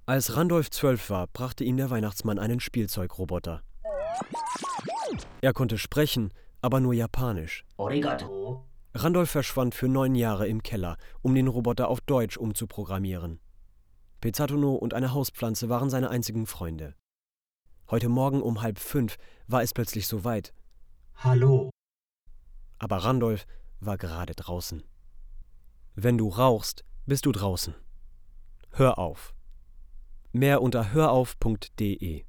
Als Randolph 12 war, brachte ihm der Weihnachtsmann einen Spielzeugroboter. Er konnte sprechen, aber nur Japanisch. Arigato. Randolph verschwand für 9 Jahre im Keller, um den Roboter auf Deutsch umzuprogrammieren. Pizzatono und eine Hauspflanze waren seine einzigen Freunde. Heute Morgen um 4:30 war es plötzlich soweit. Hallo. Aber Randolph war gerade draußen. Wenn du rauchst, bist du draußen. Hör auf. Mehr unter hörauf.de